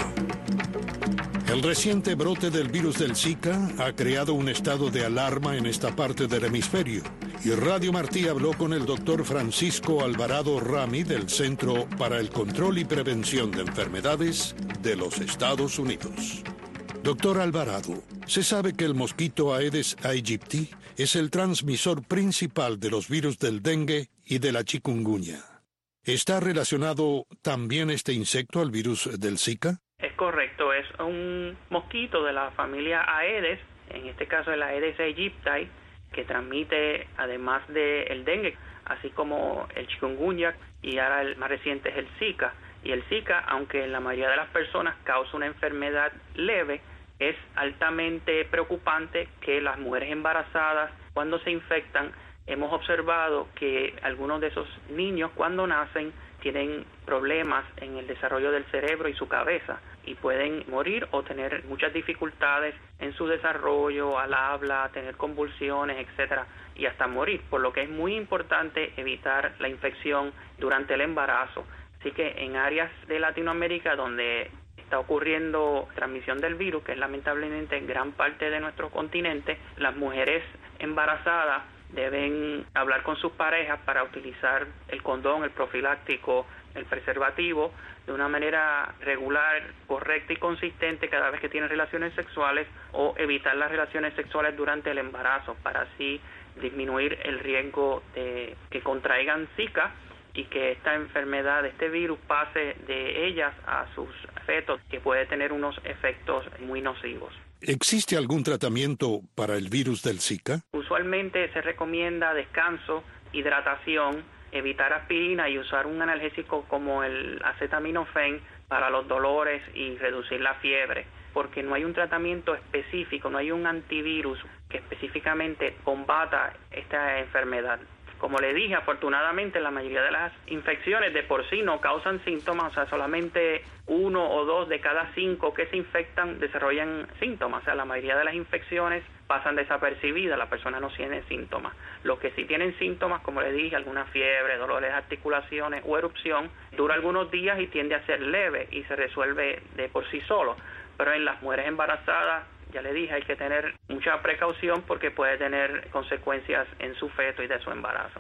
S1: El reciente brote del virus del Zika ha creado un estado de alarma en esta parte del hemisferio, y Radio Martí habló con el doctor Francisco Alvarado Rami del Centro para el Control y Prevención de Enfermedades de los Estados Unidos. Doctor Alvarado, se sabe que el mosquito Aedes aegypti es el transmisor principal de los virus del dengue y de la chikungunya. ¿Está relacionado también este insecto al virus del Zika?
S8: Es correcto, es un mosquito de la familia Aedes, en este caso el Aedes aegypti, que transmite además del dengue, así como el chikungunya, y ahora el más reciente es el Zika. Y el Zika, aunque en la mayoría de las personas causa una enfermedad leve, es altamente preocupante que las mujeres embarazadas, cuando se infectan, hemos observado que algunos de esos niños cuando nacen tienen problemas en el desarrollo del cerebro y su cabeza y pueden morir o tener muchas dificultades en su desarrollo, al habla, tener convulsiones, etcétera, y hasta morir, por lo que es muy importante evitar la infección durante el embarazo. Así que en áreas de Latinoamérica donde está ocurriendo transmisión del virus, que es lamentablemente en gran parte de nuestro continente, las mujeres embarazadas deben hablar con sus parejas para utilizar el condón, el profiláctico, el preservativo de una manera regular, correcta y consistente cada vez que tienen relaciones sexuales, o evitar las relaciones sexuales durante el embarazo para así disminuir el riesgo de que contraigan Zika y que esta enfermedad, este virus, pase de ellas a sus fetos, que puede tener unos efectos muy nocivos.
S1: ¿Existe algún tratamiento para el virus del Zika?
S8: Usualmente se recomienda descanso, hidratación, evitar aspirina y usar un analgésico como el acetaminofén para los dolores y reducir la fiebre, porque no hay un tratamiento específico, no hay un antivirus que específicamente combata esta enfermedad. Como le dije, afortunadamente la mayoría de las infecciones de por sí no causan síntomas, o sea, solamente uno o dos de cada cinco que se infectan desarrollan síntomas, o sea, la mayoría de las infecciones pasan desapercibidas, la persona no tiene síntomas. Los que sí tienen síntomas, como le dije, alguna fiebre, dolores de articulaciones o erupción, dura algunos días y tiende a ser leve y se resuelve de por sí solo. Pero en las mujeres embarazadas, ya le dije, hay que tener mucha precaución porque puede tener consecuencias en su feto y de su embarazo.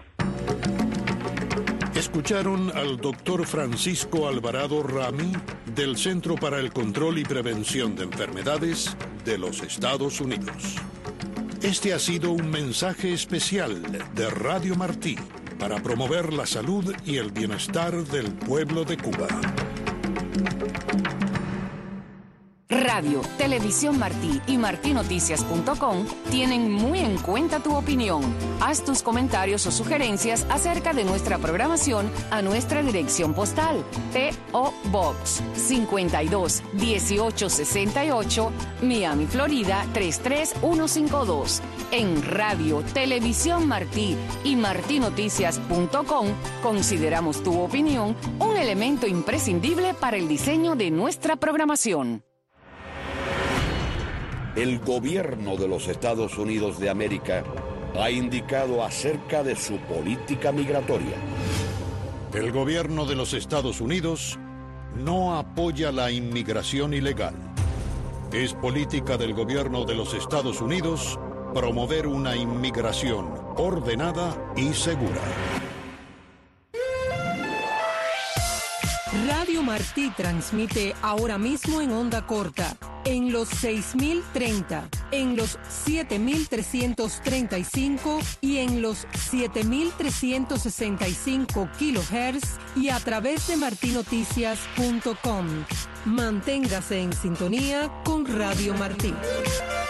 S1: Escucharon al doctor Francisco Alvarado Rami del Centro para el Control y Prevención de Enfermedades de los Estados Unidos. Este ha sido un mensaje especial de Radio Martí para promover la salud y el bienestar del pueblo de Cuba.
S9: Radio, Televisión Martí y martí noticias punto com tienen muy en cuenta tu opinión. Haz tus comentarios o sugerencias acerca de nuestra programación a nuestra dirección postal: P O Box cincuenta y dos dieciocho sesenta y ocho, Miami, Florida tres tres uno cinco dos. En Radio, Televisión Martí y martí noticias punto com consideramos tu opinión un elemento imprescindible para el diseño de nuestra programación.
S10: El gobierno de los Estados Unidos de América ha indicado acerca de su política migratoria.
S1: El gobierno de los Estados Unidos no apoya la inmigración ilegal. Es política del gobierno de los Estados Unidos promover una inmigración ordenada y segura.
S11: Radio Martí transmite ahora mismo en onda corta, en los seis mil treinta, en los siete mil trescientos treinta y cinco y en los siete mil trescientos sesenta y cinco kilohertz y a través de martí noticias punto com. Manténgase en sintonía con Radio Martí.